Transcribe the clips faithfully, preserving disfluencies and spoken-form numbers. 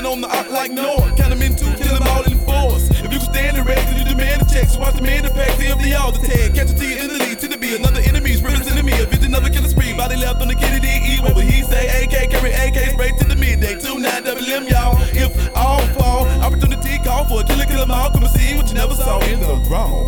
stand on the ark like Noah. Count them in two, kill them all in force. If you can stand the race, then you demand a check. So watch the man that packs the empty all the tag. Catch a T in the lead to the B. Another enemy's representing me. A vision of a killer spree. Body left on the Kennedy E. What would he say? A K, carry A K straight to the midday. two nine double M, y'all. If all fall, opportunity call for a killer, kill them all. Come and see what you never saw in the wrong.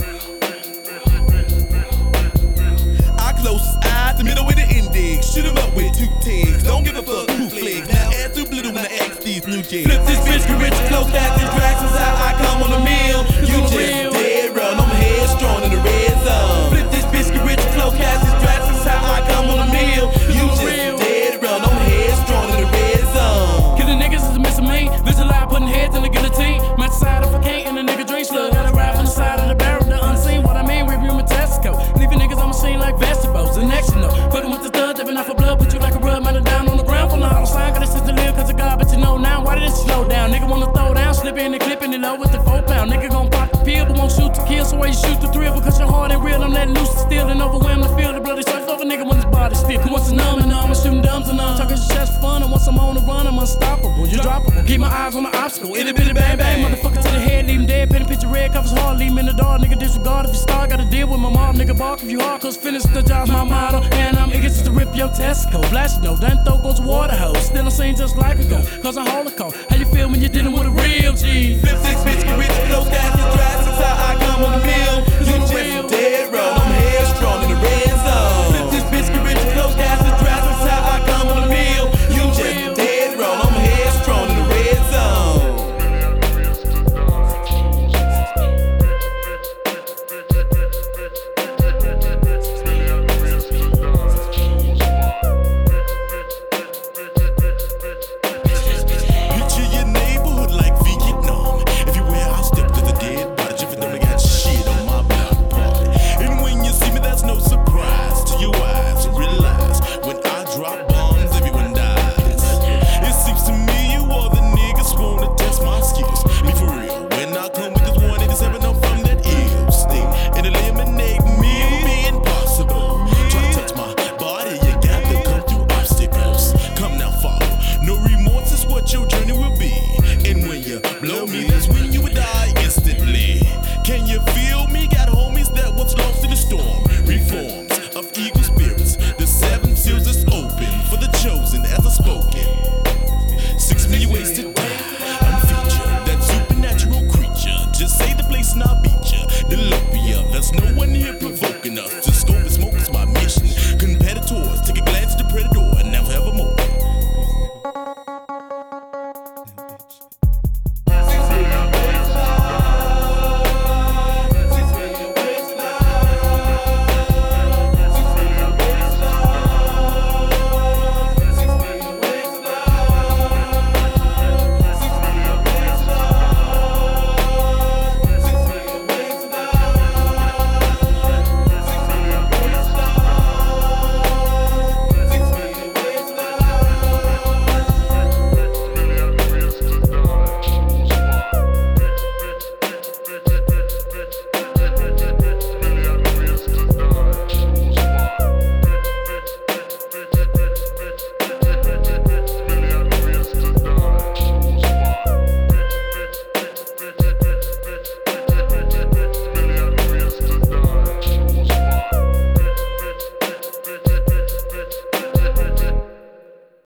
Closest eyes, the middle with the index. Shoot 'em up with two tags. Don't give a fuck who flags. Now add too little when I ask these new jets. Flip this bitch, get rich, close that these tracks is how I come on the mill. You just dead run, I'm headstrong in the red zone. Flip this bitch, get rich, close that these tracks is how I come on the mill. You just dead run, I'm headstrong in the red zone. Killing niggas is a miss of me. Vision lie, putting heads in the guillotine. Match side if I can't, and the nigga drink slug. Gotta ride from the side of the barrel, the unseen. What I mean, review my test code. Leaving niggas on my scene like vegetables. The next you know, fucking with the studs, living off of blood, put you like a rub, man, down on the ground for the hollow sign. Got a sister live cause of God, but you know now, why did it slow down? Nigga wanna throw down, slip in and clipping it low with the four pound. Nigga gon' pop the pill, but won't shoot to kill, so why you shoot the thrill? Because your heart ain't real, I'm letting loose and steal and overwhelm the field. The bloody surface over nigga when his body still. Cause once it's numb and numb, I'm shooting dumbs and numb. Talking shit for fun, and once I'm on the run, I'm unstoppable. You droppable, keep my eyes on the obstacle. Itty bitty bang bang, motherfucker to the head, leave him dead. Pen and picture red, covers hard, leave him in the dark. Nigga disregard if you start, gotta deal with my mom. Nigga bark if you hard, cause finish the job's my motto. And I'm eager just to rip your test code. Blast you know, then throw goes a water hose. Still a scene just like a go, cause I'm holocaust. How you feel when you're dealing with a real G? Flip six bitch, get rich, close guys,